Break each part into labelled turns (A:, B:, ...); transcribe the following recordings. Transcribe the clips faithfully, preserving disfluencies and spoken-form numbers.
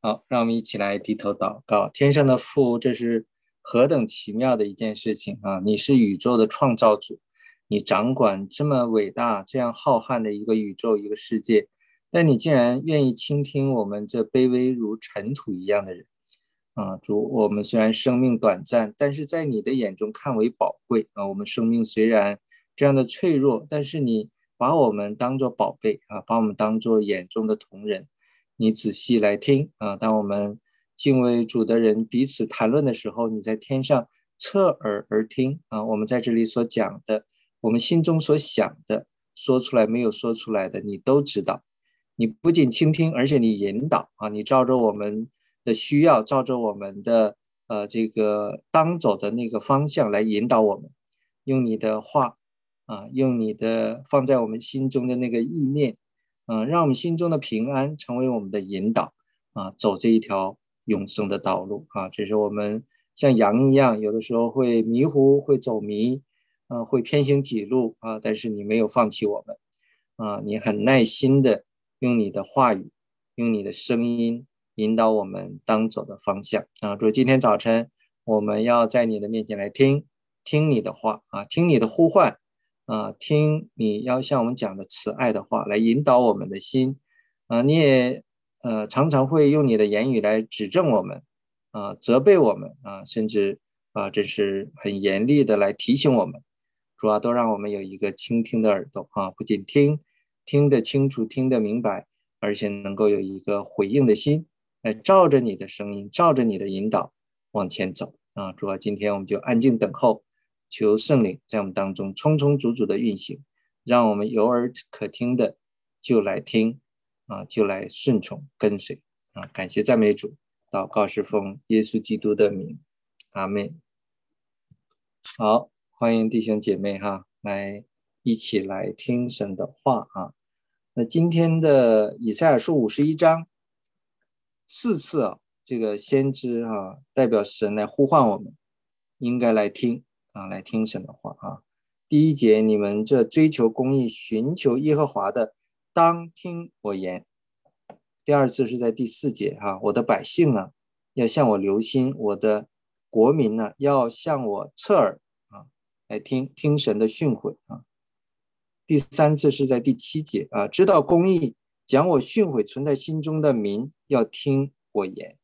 A: 好，让我们一起来低头祷告。天上的父，这是何等奇妙的一件事情啊！你是宇宙的创造主，你掌管这么伟大、这样浩瀚的一个宇宙、一个世界，但你竟然愿意倾听我们这卑微如尘土一样的人啊！主，我们虽然生命短暂，但是在你的眼中看为宝贵啊！我们生命虽然这样的脆弱，但是你把我们当作宝贝啊，把我们当作眼中的瞳人。你仔细来听啊！当我们敬畏主的人彼此谈论的时候，你在天上侧耳而听啊！我们在这里所讲的，我们心中所想的，说出来没有说出来的，你都知道。你不仅倾听，而且你引导啊！你照着我们的需要，照着我们的呃这个当走的那个方向来引导我们，用你的话啊，用你的放在我们心中的那个意念。嗯、呃，让我们心中的平安成为我们的引导啊，走这一条永生的道路啊。这是我们像羊一样，有的时候会迷糊，会走迷，啊，会偏行己路啊，但是你没有放弃我们啊，你很耐心的用你的话语，用你的声音引导我们当走的方向啊。主，今天早晨我们要在你的面前来听听你的话啊，听你的呼唤。啊，听你要向我们讲的慈爱的话来引导我们的心，啊，你也呃常常会用你的言语来指正我们，啊，责备我们，啊，甚至啊，这是很严厉的来提醒我们，主要都让我们有一个倾听的耳朵啊，不仅听听得清楚，听得明白，而且能够有一个回应的心，来照着你的声音，照着你的引导往前走啊。主要今天我们就安静等候。求圣灵在我们当中充充足足的运行，让我们有耳可听的就来听啊，就来顺从跟随啊！感谢赞美主，祷告是奉耶稣基督的名，阿们。好，欢迎弟兄姐妹哈，来一起来听神的话啊。那今天的以赛亚书五十一章四次啊，这个先知啊代表神来呼唤我们，应该来听。啊，来听神的话啊。第一节，你们这追求公义、寻求耶和华的，当听我言。第二次是在第四节哈、啊，我的百姓呢，要向我留心；我的国民呢，要向我侧耳啊，来听听神的训诲啊。第三次是在第七节啊，知道公义，讲我训诲存在心中的民，要听我言。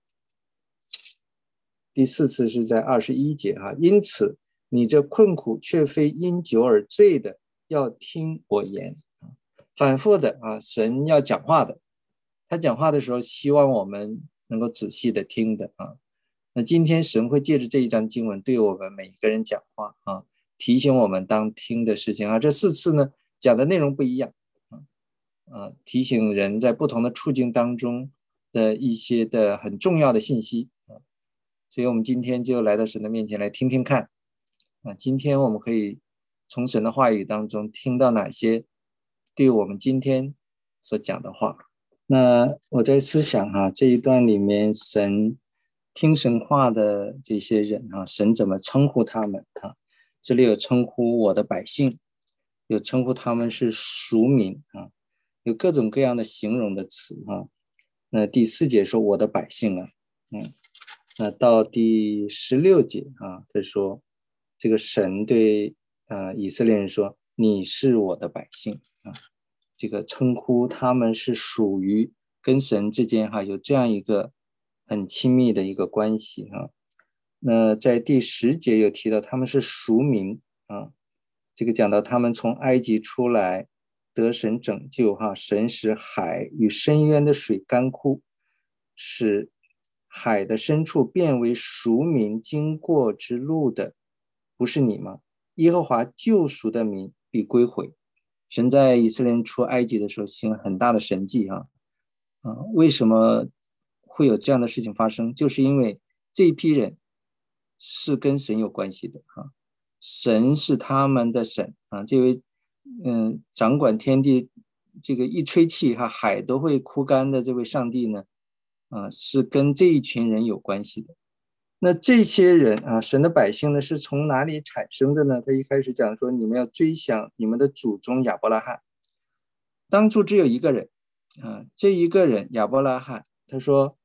A: 第四次是在二十一节啊，因此。你这困苦却非因酒而醉的，要听我言。反复的啊，神要讲话的，他讲话的时候，希望我们能够仔细的听的啊。那今天神会借着这一章经文对我们每一个人讲话啊，提醒我们当听的事情啊。这四次呢，讲的内容不一样啊，啊，提醒人在不同的处境当中的一些的很重要的信息啊。所以我们今天就来到神的面前来听听看。啊，今天我们可以从神的话语当中听到哪些对我们今天所讲的话？那我在思想哈、啊，这一段里面神听神话的这些人啊，神怎么称呼他们啊？这里有称呼我的百姓，有称呼他们是属民啊，有各种各样的形容的词啊。那第四节说我的百姓啊，嗯，那到第十六节啊，他说。这个神对呃以色列人说：“你是我的百姓啊。”这个称呼他们是属于跟神之间哈有这样一个很亲密的一个关系哈。那在第十节有提到他们是属民啊，这个讲到他们从埃及出来得神拯救哈，神使海与深渊的水干枯，使海的深处变为属民经过之路的。不是你吗？耶和华救赎的民必归回。神在以色列人出埃及的时候行了很大的神迹啊，啊，为什么会有这样的事情发生？就是因为这一批人是跟神有关系的啊，神是他们的神啊，这位嗯掌管天地，这个一吹气哈海都会枯干的这位上帝呢，啊，是跟这一群人有关系的。那这些人啊，神的百姓呢，是从哪里产生的呢？他一开始讲说，你们要追想你们的祖宗亚伯拉罕。当初只有一个人，啊，这一个人亚伯拉罕，他说，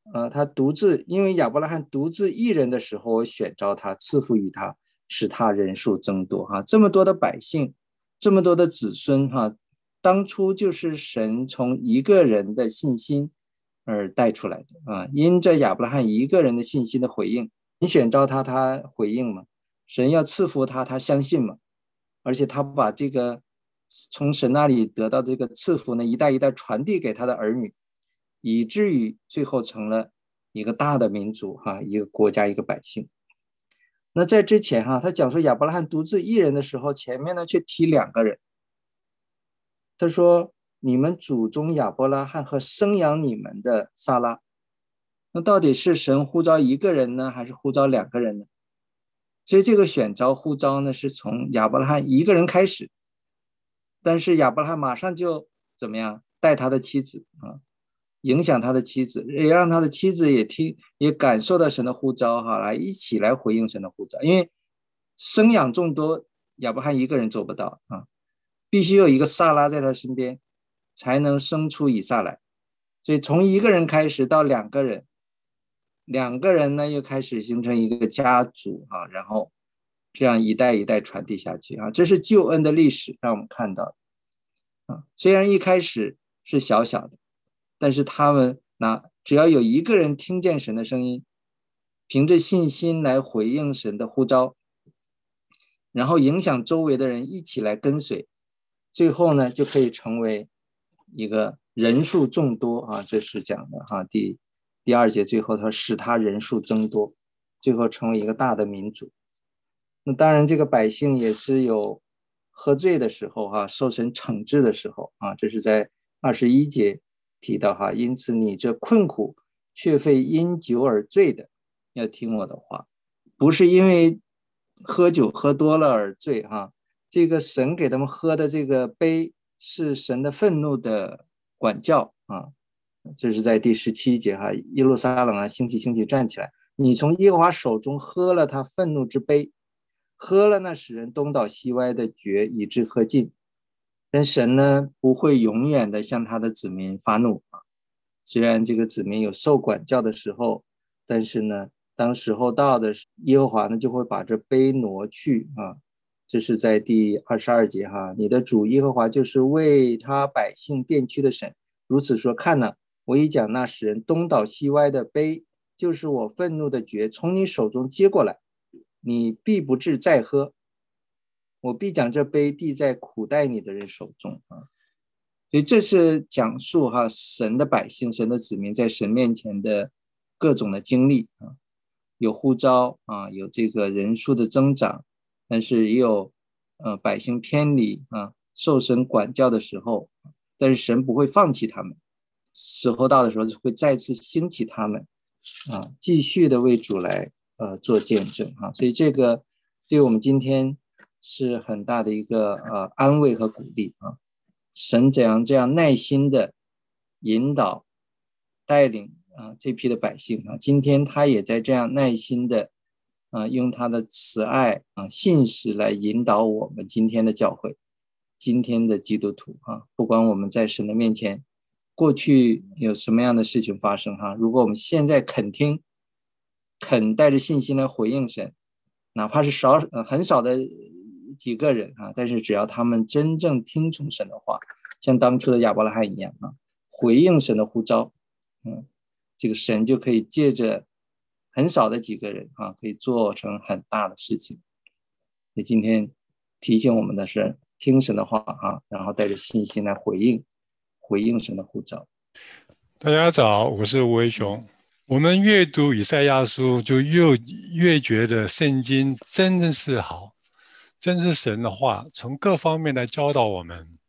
A: 呃，他独自，因为亚伯拉罕独自一人的时候，我选召他，赐福于他，使他人数增多哈。这么多的百姓，这么多的子孙哈，当初就是神从一个人的信心而带出来的啊。因着亚伯拉罕一个人的信心的回应，你选召他，他回应吗？神要赐福他，他相信吗？而且他把这个从神那里得到这个赐福呢，一代一代传递给他的儿女。以至于最后成了一个大的民族哈，一个国家，一个百姓。那在之前哈，他讲说亚伯拉罕独自一人的时候，前面呢却提两个人。他说你们祖宗亚伯拉罕和生养你们的撒拉。那到底是神呼召一个人呢，还是呼召两个人呢？所以这个选召呼召呢，是从亚伯拉罕一个人开始，但是亚伯拉罕马上就怎么样带他的妻子啊，影响他的妻子，也让他的妻子也听也感受到神的呼召哈，来一起来回应神的呼召。因为生养众多，亚伯拉罕一个人做不到啊，必须有一个撒拉在他身边，才能生出以撒来。所以从一个人开始到两个人，两个人呢又开始形成一个家族啊，然后这样一代一代传递下去啊，这是救恩的历史，让我们看到啊。虽然一开始是小小的，但是他们那只要有一个人听见神的声音，凭着信心来回应神的呼召，然后影响周围的人一起来跟随，最后呢就可以成为一个人数众多啊，这是讲的哈、啊，第第二节最后他使他人数增多，最后成为一个大的民族。那当然这个百姓也是有喝醉的时候哈、啊，受神惩治的时候啊，这是在二十一节提到哈，因此你这困苦却非因酒而醉的，要听我的话，不是因为喝酒喝多了而醉哈。这个神给他们喝的这个杯是神的愤怒的管教啊，这是在第十七节哈，耶路撒冷啊，兴起兴起站起来，你从耶和华手中喝了他愤怒之杯，喝了那使人东倒西歪的爵，以致喝尽。但神呢不会永远的向他的子民发怒啊，虽然这个子民有受管教的时候，但是呢当时候到的耶和华呢就会把这杯挪去啊，这是在第二十二节哈，你的主耶和华就是为他百姓殿区的神，如此说，看哪，我已将那使人东倒西歪的杯，就是我愤怒的爵，从你手中接过来，你必不至再喝，我必将这杯递在苦待你的人手中啊。所以这是讲述哈神的百姓、神的子民在神面前的各种的经历啊，有呼召啊，有这个人数的增长，但是也有呃百姓偏离啊，受神管教的时候，但是神不会放弃他们，时候到的时候会再次兴起他们啊，继续的为主来呃做见证啊。所以这个对我们今天是很大的一个呃安慰和鼓励啊。神怎样这样耐心的引导带领啊这批的百姓啊，今天他也在这样耐心的啊用他的慈爱啊信实来引导我们今天的教会，今天的基督徒啊，不管我们在神的面前过去有什么样的事情发生哈，如果我们现在肯听，肯带着信心来回应神，哪怕是少呃很少的几个人啊，但是只要他们真正听从神的话，像当初的亚伯拉罕一样啊，回应神的呼召，嗯，这个神就可以借着很少的几个人啊，可以做成很大的事情。所以今天提醒我们的是听神的话啊，然后带着信心来回应，回应神的呼召。
B: 大家早，我是吴维雄。我们越读以赛亚书，就越越觉得圣经真的是好，真是神的话，从各方面来教导我们。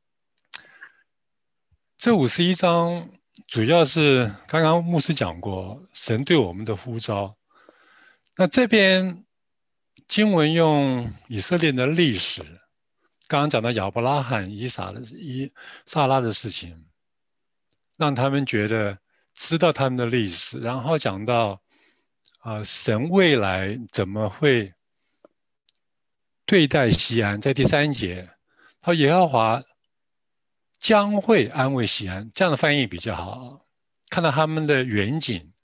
B: 这五十一章主要是刚刚牧师讲过，神对我们的呼召。那这边经文用以色列的历史，刚刚讲到亚伯拉罕、以撒的以撒拉的事情，让他们觉得知道他们的历史，然后讲到啊、呃，神未来怎么会对待西安，在第三节，他说耶和华将会安慰西安，这样的翻译比较好，看到他们的远景，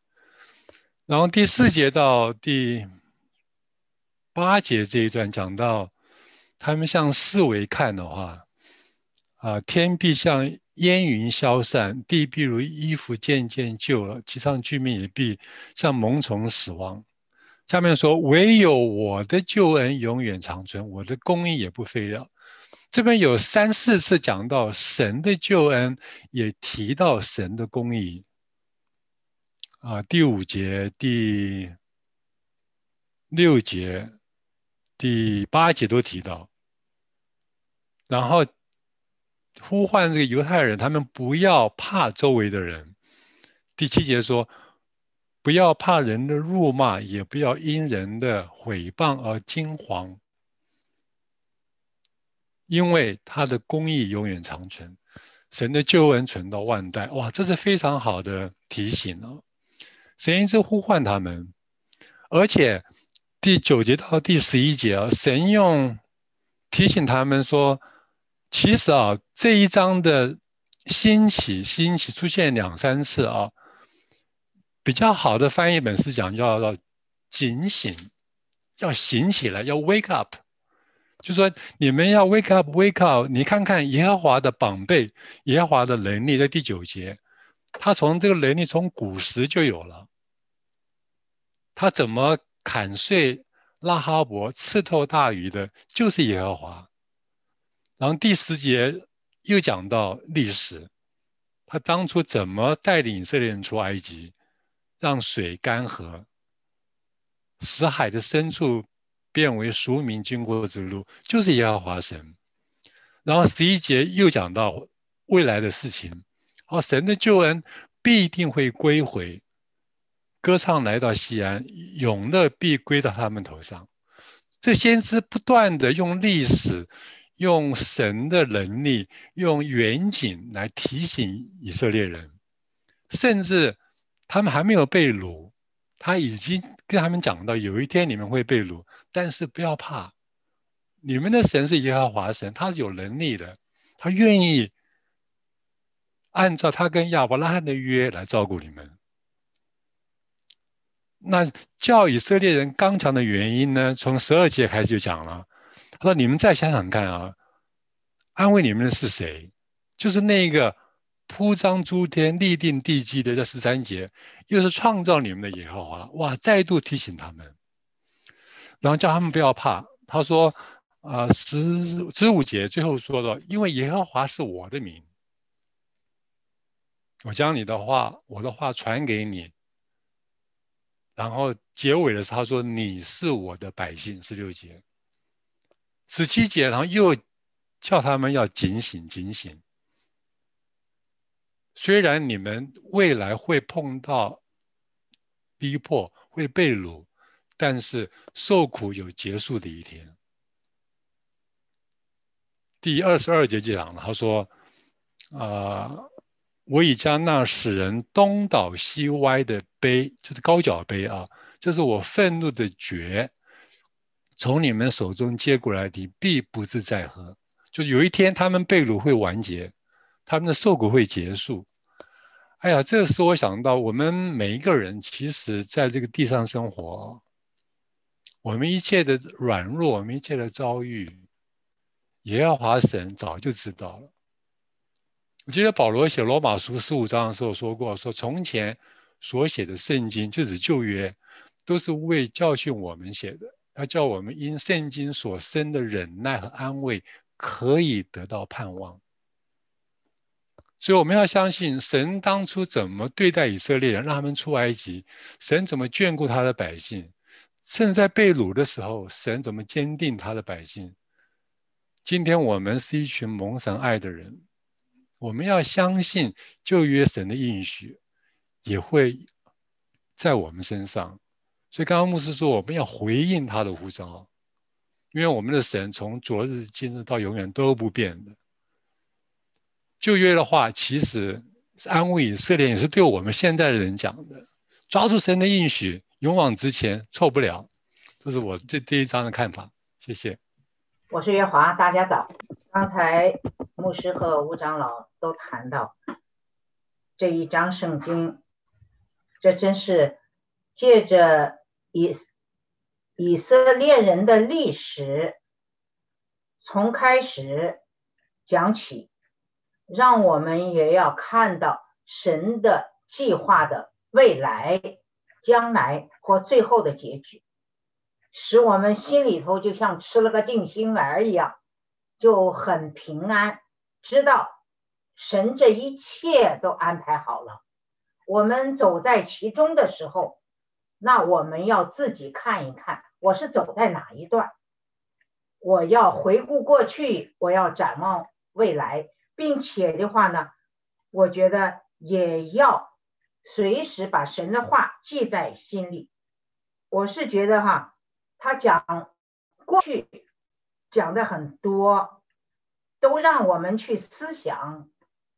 B: 然后第四节到第八节这一段讲到，他们向四围看的话，啊，天必像烟云消散，地必如衣服渐渐旧了，其上居民也必像萌虫死亡。下面说，唯有我的救恩永远长存，我的公义也不废掉。这边有三四次讲到神的救恩，也提到神的公义。啊，第五节、第六节、第八节都提到。然后呼唤这个犹太人，他们不要怕周围的人。第七节说，不要怕人的辱骂，也不要因人的毁谤而惊惶，因为他的公义永远长存，神的救恩存到万代。哇，这是非常好的提醒哦。神一直呼唤他们，而且第九节到第十一节啊，神用提醒他们说，其实啊，这一章的兴起兴起出现两三次啊，比较好的翻译本是讲要要警醒，要醒起来，要 wake up， 就说你们要 wake up wake up， 你看看耶和华的宝贝，耶和华的能力，在第九节，他从这个能力从古时就有了，他怎么砍碎拉哈伯刺透大鱼的，就是耶和华。然后第十节又讲到历史，他当初怎么带领以色列人出埃及，让水干涸，使海的深处变为赎民经过之路，就是耶和华神。然后十一节又讲到未来的事情，哦，神的救恩必定会归回，歌唱来到西安，永乐必归到他们头上。这先知不断的用历史、用神的能力、用远景来提醒以色列人，甚至他们还没有被掳，他已经跟他们讲到，有一天你们会被掳，但是不要怕，你们的神是耶和华神，他是有能力的，他愿意按照他跟亚伯拉罕的约来照顾你们。那叫以色列人刚强的原因呢？从十二节开始就讲了。他说：“你们再想想看啊，安慰你们的是谁？就是那个铺张诸天、立定地基的这十三节，又是创造你们的耶和华。”哇，再度提醒他们，然后叫他们不要怕。他说：“啊、呃，十十五节最后说了，因为耶和华是我的名，我将你的话，我的话传给你。”然后结尾的时候他说：“你是我的百姓。”十六节。十七节，然后又叫他们要警醒警醒。虽然你们未来会碰到逼迫，会被掳，但是受苦有结束的一天。第二十二节就讲了，他说：“啊、呃，我已将那使人东倒西歪的杯，就是高脚杯啊，这是我愤怒的爵，从你们手中接过来，你必不自在喝。”就是有一天他们被掳会完结，他们的受苦会结束。哎呀，这使我想到，我们每一个人其实在这个地上生活，我们一切的软弱，我们一切的遭遇，耶和华神早就知道了。我记得保罗写罗马书十五章的时候说过，说从前所写的圣经，就指旧约，都是为教训我们写的，要叫我们因圣经所生的忍耐和安慰，可以得到盼望。所以我们要相信神当初怎么对待以色列人，让他们出埃及，神怎么眷顾他的百姓，甚至在被掳的时候，神怎么坚定他的百姓。今天我们是一群蒙神爱的人，我们要相信旧约神的应许也会在我们身上。所以刚刚牧师说我们要回应他的呼召，因为我们的神从昨日今日到永远都不变的。旧约的话其实是安慰以色列，也是对我们现在的人讲的，抓住神的应许，勇往直前，错不了。这是我这第一章的看法，谢谢。
C: 我是月华，大家早。刚才牧师和吴长老都谈到这一章圣经，这真是借着以以色列人的历史从开始讲起，让我们也要看到神的计划的未来、将来或最后的结局，使我们心里头就像吃了个定心丸一样，就很平安，知道神这一切都安排好了。我们走在其中的时候，那我们要自己看一看，我是走在哪一段，我要回顾过去，我要展望未来，并且的话呢，我觉得也要随时把神的话记在心里。我是觉得哈，他讲过去讲的很多，都让我们去思想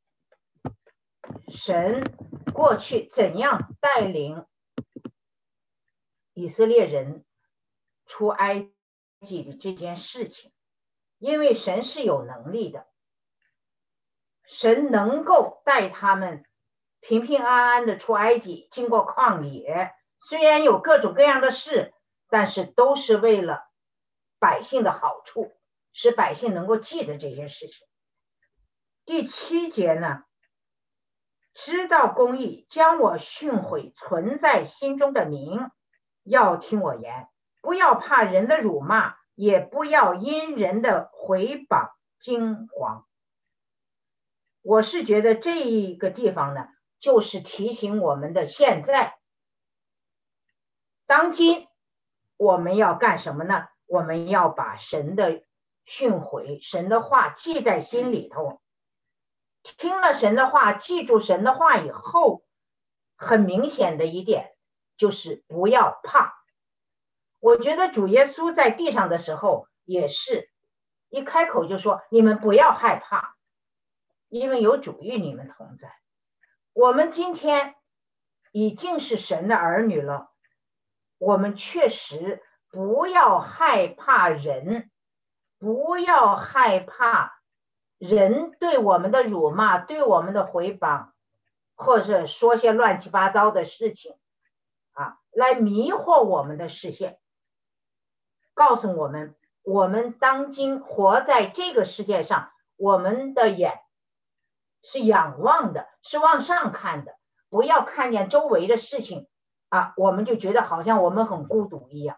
C: 神过去怎样带领以色列人出埃及的这件事情。因为神是有能力的，神能够带他们平平安安的出埃及，经过旷野，虽然有各种各样的事，但是都是为了百姓的好处，使百姓能够记得这些事情。第七节呢，知道公义，将我训诲存在心中的民，要听我言，不要怕人的辱骂，也不要因人的毁谤惊惶。我是觉得这一个地方呢，就是提醒我们的现在当今我们要干什么呢？我们要把神的训诲、神的话记在心里头。听了神的话，记住神的话以后，很明显的一点就是不要怕。我觉得主耶稣在地上的时候也是一开口就说，你们不要害怕，因为有主与你们同在。我们今天已经是神的儿女了，我们确实不要害怕人，不要害怕人对我们的辱骂，对我们的毁谤，或者说些乱七八糟的事情啊，来迷惑我们的视线，告诉我们我们当今活在这个世界上，我们的眼是仰望的，是往上看的，不要看见周围的事情啊，我们就觉得好像我们很孤独一样。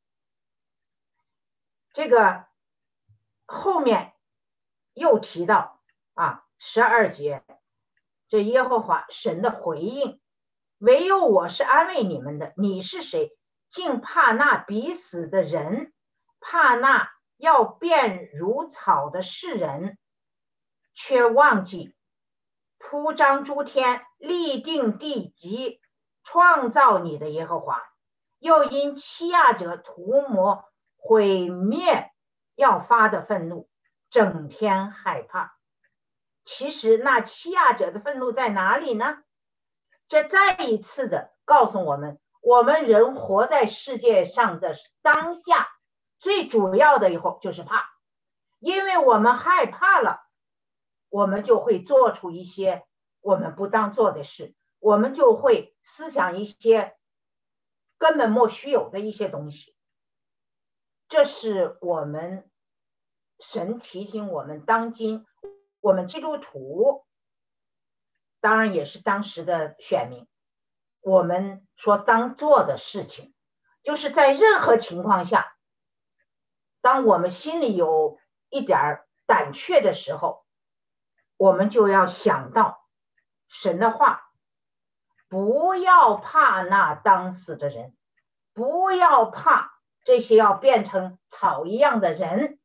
C: 这个后面又提到啊，十二节，这耶和华神的回应，唯有我是安慰你们的，你是谁？竟怕那必死的人，怕那要变如草的世人，却忘记铺张诸天，立定地极，创造你的耶和华，又因欺压者涂抹毁灭要发的愤怒，整天害怕。其实那欺压者的愤怒在哪里呢？这再一次的告诉我们，我们人活在世界上的当下，最主要的以后就是怕。因为我们害怕了，我们就会做出一些我们不当做的事，我们就会思想一些根本莫须有的一些东西。这是我们神提醒我们，当今我们基督徒，当然也是当时的选民，我们说当做的事情，就是在任何情况下，当我们心里有一点胆怯的时候，我们就要想到神的话，不要怕那当死的人，不要怕这些要变成草一样的人，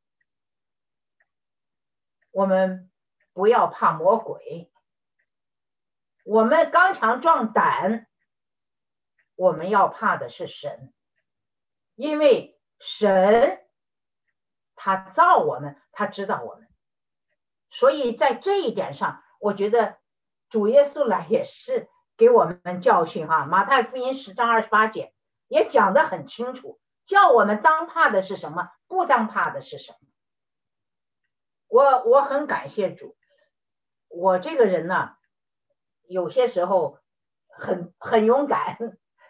C: 我们不要怕魔鬼，我们刚强壮胆，我们要怕的是神，因为神他造我们，他知道我们，所以在这一点上，我觉得主耶稣来也是给我们教训哈。马太福音十章二十八节也讲得很清楚，叫我们当怕的是什么，不当怕的是什么。我我很感谢主，我这个人呢，有些时候很很勇敢，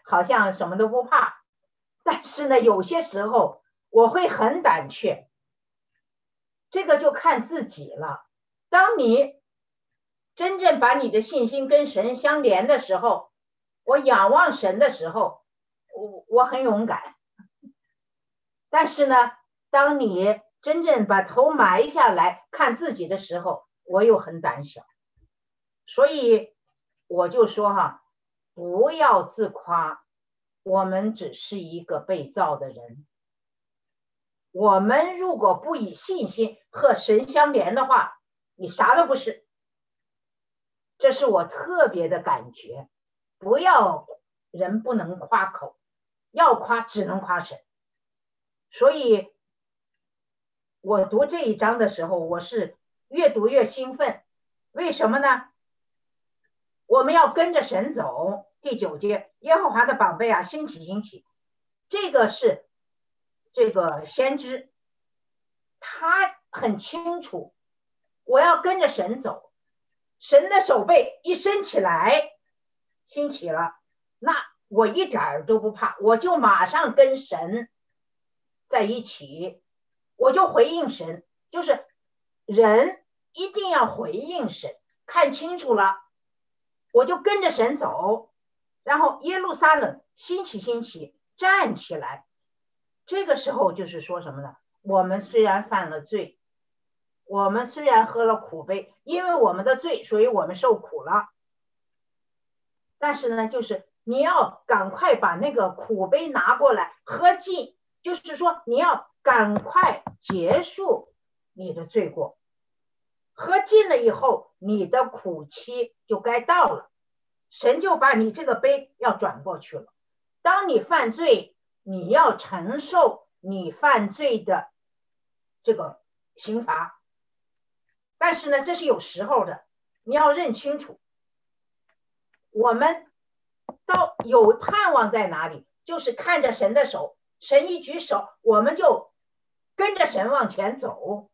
C: 好像什么都不怕，但是呢，有些时候我会很胆怯，这个就看自己了。当你真正把你的信心跟神相连的时候，我仰望神的时候，我我很勇敢。但是呢，当你真正把头埋下来看自己的时候，我又很胆小。所以我就说哈，不要自夸，我们只是一个被造的人。我们如果不以信心和神相连的话，你啥都不是。这是我特别的感觉。不要，人不能夸口，要夸只能夸神。所以我读这一章的时候，我是越读越兴奋。为什么呢？我们要跟着神走。第九节，耶和华的膀臂啊，兴起兴起。这个是这个先知，他很清楚，我要跟着神走。神的手背一伸起来，兴起了，那我一点儿都不怕，我就马上跟神在一起，我就回应神。就是人一定要回应神，看清楚了，我就跟着神走。然后耶路撒冷兴起兴起，站起来。这个时候就是说什么呢？我们虽然犯了罪，我们虽然喝了苦杯，因为我们的罪，所以我们受苦了。但是呢，就是你要赶快把那个苦杯拿过来喝尽，就是说你要赶快结束你的罪过。喝尽了以后，你的苦期就该到了，神就把你这个杯要转过去了。当你犯罪，你要承受你犯罪的这个刑罚。但是呢，这是有时候的，你要认清楚。我们到有盼望在哪里？就是看着神的手，神一举手，我们就跟着神往前走。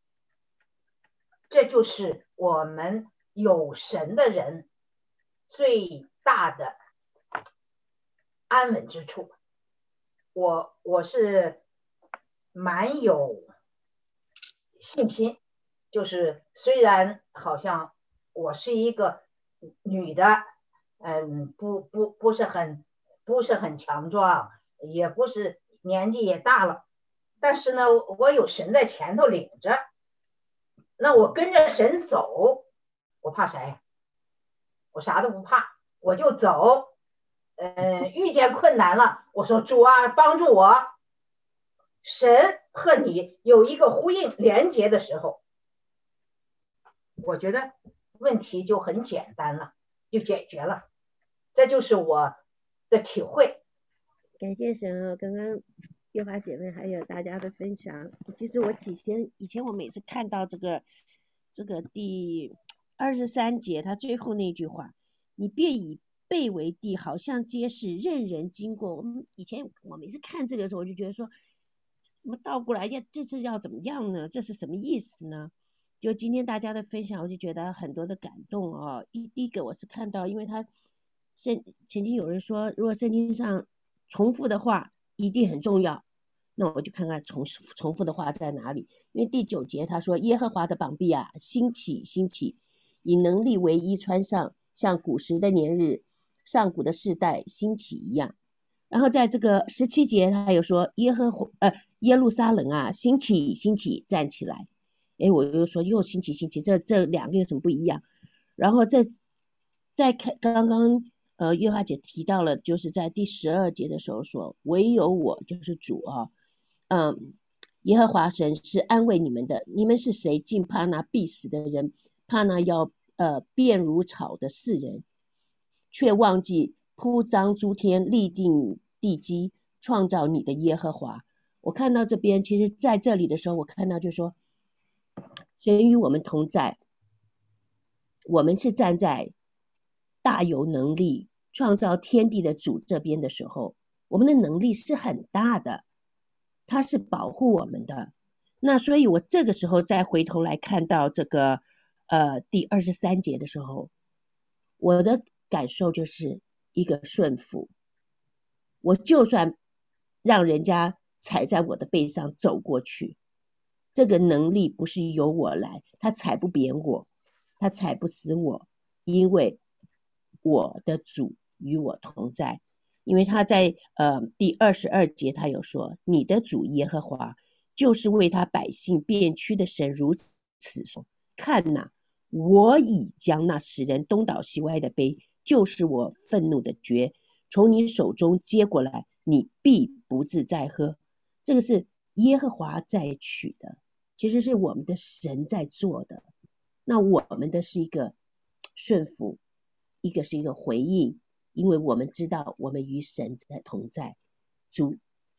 C: 这就是我们有神的人最大的安稳之处。我我是蛮有信心，就是虽然好像我是一个女的，嗯，不不不是很不是很强壮，也不是年纪也大了，但是呢，我有神在前头领着，那我跟着神走，我怕谁？我啥都不怕，我就走。嗯，遇见困难了，我说主啊，帮助我。神和你有一个呼应连接的时候，我觉得问题就很简单了，就解决了。这就是我的体会。
D: 感谢神啊！刚刚月华姐妹还有大家的分享。其实我以前以前我每次看到这个这个第二十三节，他最后那句话，你便以背为地，好像皆是任人经过。我们以前我每次看这个的时候，我就觉得说，怎么倒过来要这次要怎么样呢？这是什么意思呢？就今天大家的分享，我就觉得很多的感动哦。一第一个我是看到，因为他圣曾经有人说，如果圣经上重复的话一定很重要，那我就看看重重复的话在哪里。因为第九节他说，耶和华的膀臂啊，兴起兴起，以能力为衣穿上，像古时的年日，上古的世代兴起一样。然后在这个十七节他有说，耶和华呃耶路撒冷啊，兴起兴起，站起来。诶，我又说又兴起兴起，这这两个有什么不一样？然后在在看刚刚呃月华姐提到了，就是在第十二节的时候说，唯有我就是主啊，嗯，耶和华神是安慰你们的。你们是谁？竟怕那必死的人，怕那要呃变如草的世人，却忘记铺张诸天，立定地基，创造你的耶和华。我看到这边，其实在这里的时候，我看到就说，神与我们同在，我们是站在大有能力创造天地的主这边的时候，我们的能力是很大的，他是保护我们的。那所以我这个时候再回头来看到这个呃第二十三节的时候，我的感受就是一个顺服。 我就算让人家踩在我的背上走过去，这个能力不是由我来，他踩不扁我，他踩不死我，因为我的主与我同在。因为他在呃第二十二节他有说，你的主耶和华就是为他百姓变屈的神，如此说，看哪，我已将那使人东倒西歪的杯，就是我愤怒的爵，从你手中接过来，你必不自再喝。这个是耶和华在取的，其实是我们的神在做的。那我们的是一个顺服，一个是一个回应，因为我们知道我们与神在同在。主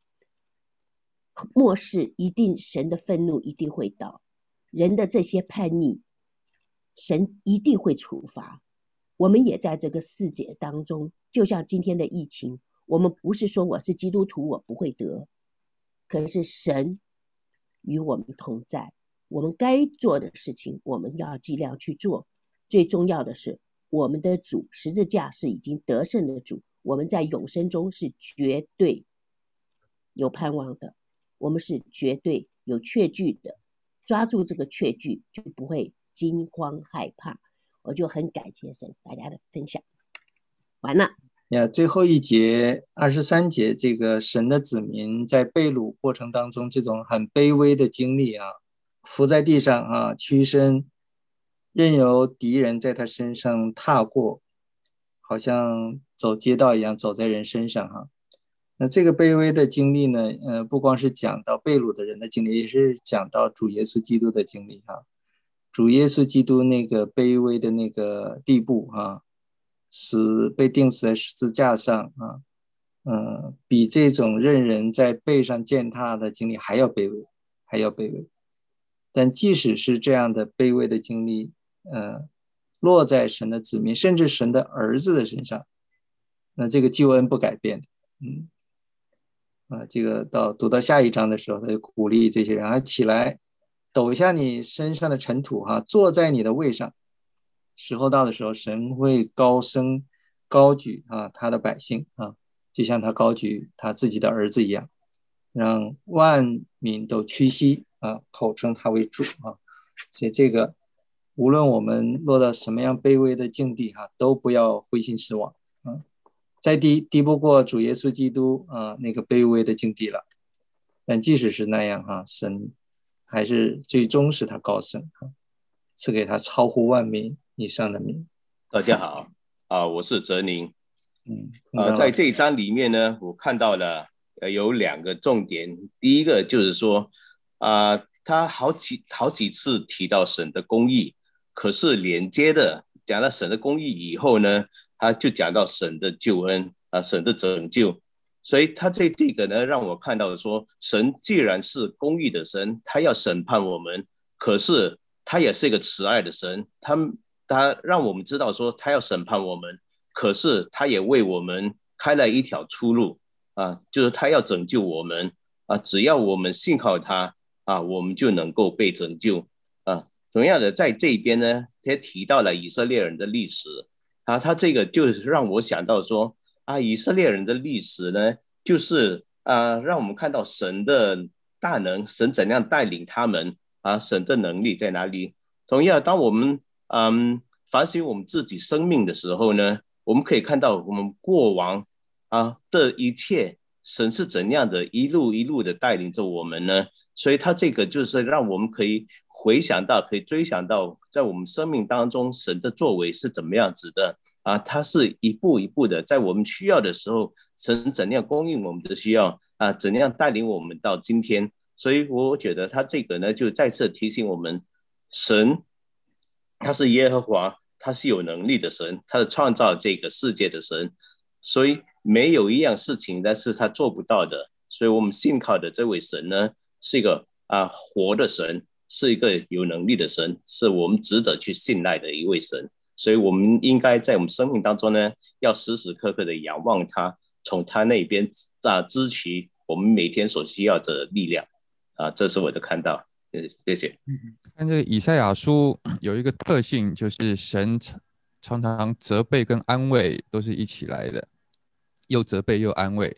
D: 末世一定，神的愤怒一定会到，人的这些叛逆，神一定会处罚。我们也在这个世界当中，就像今天的疫情，我们不是说我是基督徒我不会得，可是神与我们同在，我们该做的事情我们要尽量去做。最重要的是，我们的主十字架是已经得胜的主，我们在永生中是绝对有盼望的，我们是绝对有确据的，抓住这个确据就不会惊慌害怕。我就很感谢神大家的分享，完了
A: 呀。最后一节二十三节，这个神的子民在被掳过程当中这种很卑微的经历啊，伏在地上啊，屈身，任由敌人在他身上踏过，好像走街道一样走在人身上哈、啊。那这个卑微的经历呢，呃，不光是讲到被掳的人的经历，也是讲到主耶稣基督的经历哈、啊。主耶稣基督那个卑微的那个地步啊，死被钉死在十字架上啊，嗯，比这种任人在背上践踏的经历还要卑微，还要卑微。但即使是这样的卑微的经历，呃，落在神的子民，甚至神的儿子的身上，那这个救恩不改变的，嗯，啊，这个到读到下一章的时候，他就鼓励这些人啊，起来，抖一下你身上的尘土哈、啊，坐在你的位上。时候到的时候，神会高升高举啊他的百姓啊，就像他高举他自己的儿子一样，让万民都屈膝啊，口称他为主啊。所以这个无论我们落到什么样卑微的境地哈、啊，都不要灰心失望啊。再低低不过主耶稣基督啊那个卑微的境地了。但即使是那样哈、啊，神还是最终使他高升啊，赐给他超乎万民以上的名。
E: 大家好啊，我是哲宁。
A: 嗯，
E: 呃，在这一章里面呢，我看到了呃有两个重点。第一个就是说，啊、呃，他好几好几次提到神的公义，可是连接的讲到神的公义以后呢，他就讲到神的救恩啊、呃，神的拯救。所以他这这个呢，让我看到说，神既然是公义的神，他要审判我们，可是他也是一个慈爱的神，他他让我们知道说，他要审判我们，可是他也为我们开了一条出路啊，就是他要拯救我们啊，只要我们信靠他啊，我们就能够被拯救啊。同样的，在这边呢，他也提到了以色列人的历史啊，他这个就是让我想到说。啊，以色列人的历史呢，就是啊，让我们看到神的大能，神怎样带领他们啊，神的能力在哪里？同样，当我们嗯反省我们自己生命的时候呢，我们可以看到我们过往啊的一切，神是怎样的一路一路的带领着我们呢？所以他这个就是让我们可以回想到，可以追想到，在我们生命当中，神的作为是怎么样子的。啊，他是一步一步的，在我们需要的时候，神怎样供应我们的需要啊，怎样带领我们到今天。所以我觉得他这个呢，就再次提醒我们，神他是耶和华，他是有能力的神，他是创造这个世界的神，所以没有一样事情呢是他做不到的。所以我们信靠的这位神呢，是一个啊活的神，是一个有能力的神，是我们值得去信赖的一位神。所以我们应该在我们生命当中呢，要时时刻刻的仰望他，从他那边啊支取我们每天所需要的力量啊，这是我的看到。谢谢。
F: 看这个以赛亚书有一个特性，就是神常常责备跟安慰都是一起来的，又责备又安慰。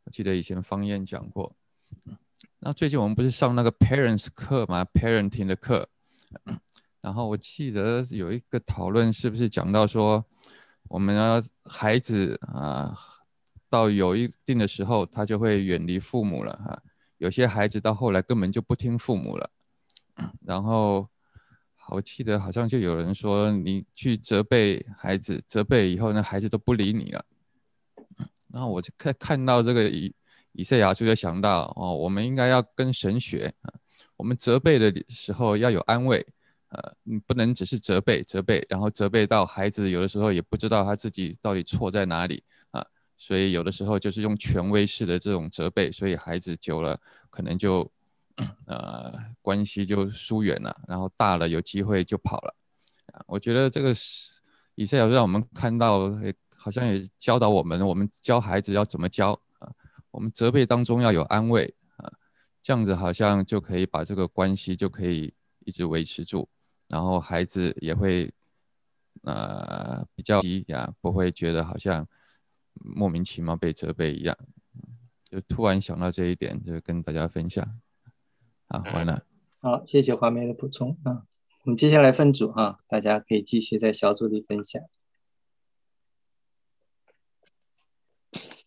F: 我记得以前方燕讲过。那最近我们不是上那个 parents 课吗 ？parenting 的课，然后我记得有一个讨论，是不是讲到说，我们要孩子啊，到有一定的时候，他就会远离父母了哈。有些孩子到后来根本就不听父母了，然后我记得好像就有人说，你去责备孩子，责备以后呢，孩子都不理你了。然后我就看看到这个以以赛亚书，就想到哦，我们应该要跟神学啊，我们责备的时候要有安慰，呃，你不能只是责备责备，然后责备到孩子有的时候也不知道他自己到底错在哪里啊，所以有的时候就是用权威式的这种责备，所以孩子久了可能就呃关系就疏远了，然后大了有机会就跑了。啊，我觉得这个是以赛亚书让我们看到。好像也教导我们，我们教孩子要怎么教啊？我们责备当中要有安慰啊，这样子好像就可以把这个关系就可以一直维持住，然后孩子也会呃比较急呀，不会觉得好像莫名其妙被责备一样。就突然想到这一点，就跟大家分享。好，完了。
A: 好，谢谢华梅的补充啊。我们接下来分组啊，大家可以继续在小组里分享。